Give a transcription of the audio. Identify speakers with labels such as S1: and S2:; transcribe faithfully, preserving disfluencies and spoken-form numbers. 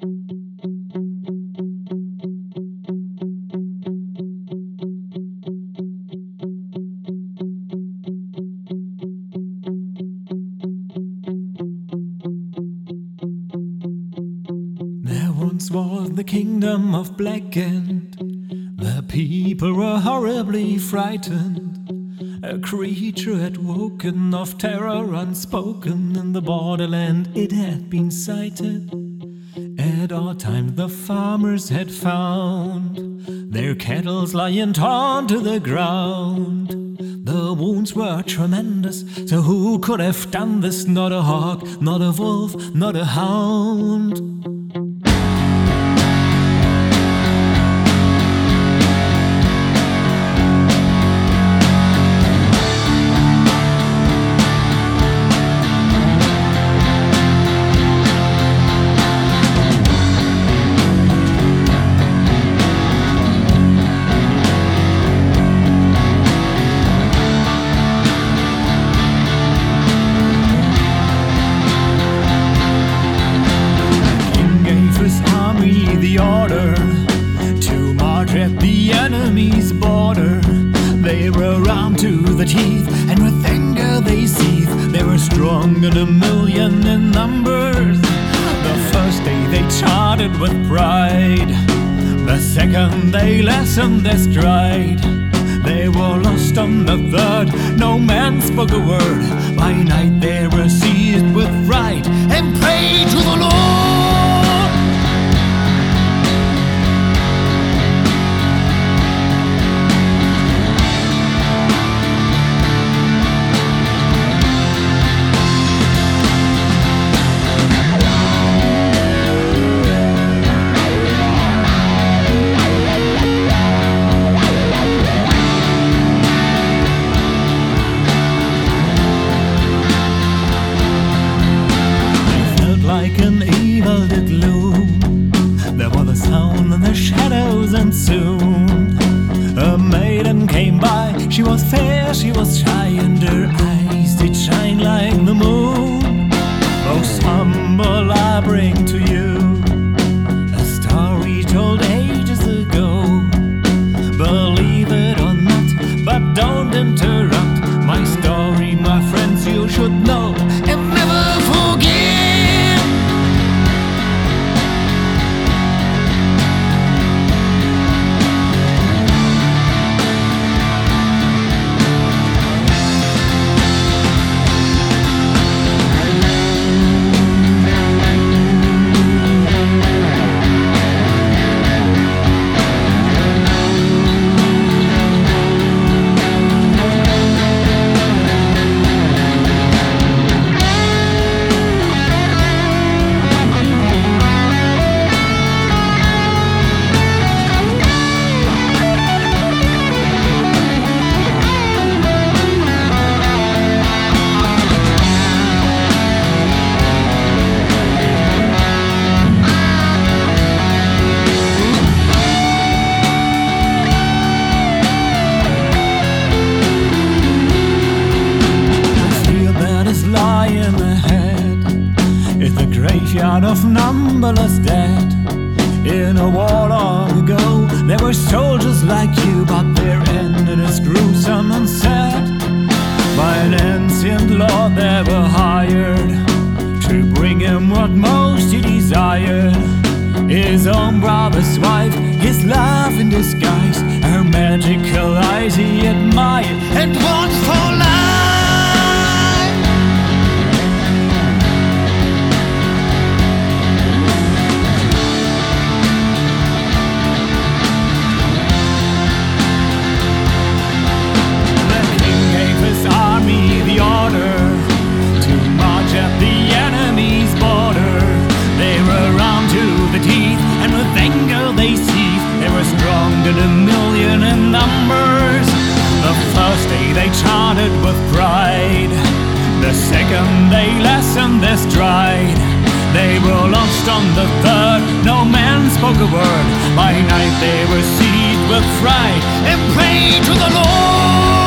S1: There once was the kingdom of Blackend. The people were horribly frightened. A creature had woken of terror unspoken. In the borderland it had been sighted. At all times the farmers had found their kettles lying torn to the ground. The wounds were tremendous, so who could have done this? Not a hawk, not a wolf, not a hound. The order to march at the enemy's border. They were armed to the teeth, and with anger they seethed. They were strong and a million in numbers. The first day they charted with pride. The second they lessened their stride. They were lost on the third, no man spoke a word. By night they were seized with fright and prayed to the Lord. Like an evil did loom. There was a sound in the shadows, and soon a maiden came by. She was fair, she was shy, and her eyes did shine like the moon. Most humble I bring to you a story told ages ago. Believe it or not, but don't interrupt my story, my friends. You should know and never forget. Graveyard of numberless dead. In a war long ago, there were soldiers like you, but their end is gruesome and sad. By an ancient lord they were hired to bring him what most he desired. His own brother's wife, his love in disguise, her magical eyes he admired and wants for life. A million in numbers. The first day they charted with pride. The second they lessened their stride. They were lost on the third, no man spoke a word. By night they were seized with fright and prayed to the Lord.